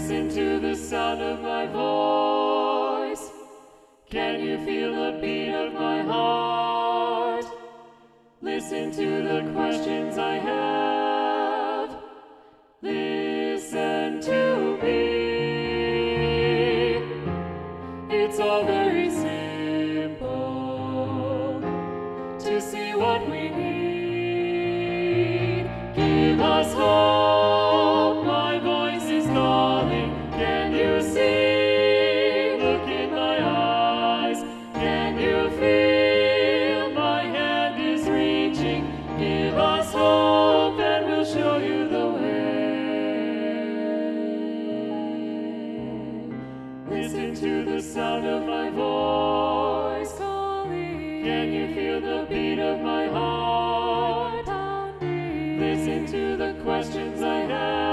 Listen to the sound of my voice. Can you feel the beat of my heart? Listen to the questions I have. Listen to me. It's all very simple to see what we need. Give us hope, my voice is calling. Can you see? Look in my eyes. Can you feel? My hand is reaching. Give us hope and we'll show you the way. Listen to the sound of my voice calling. Can you feel the beat of my heart pounding? Listen to the questions I have.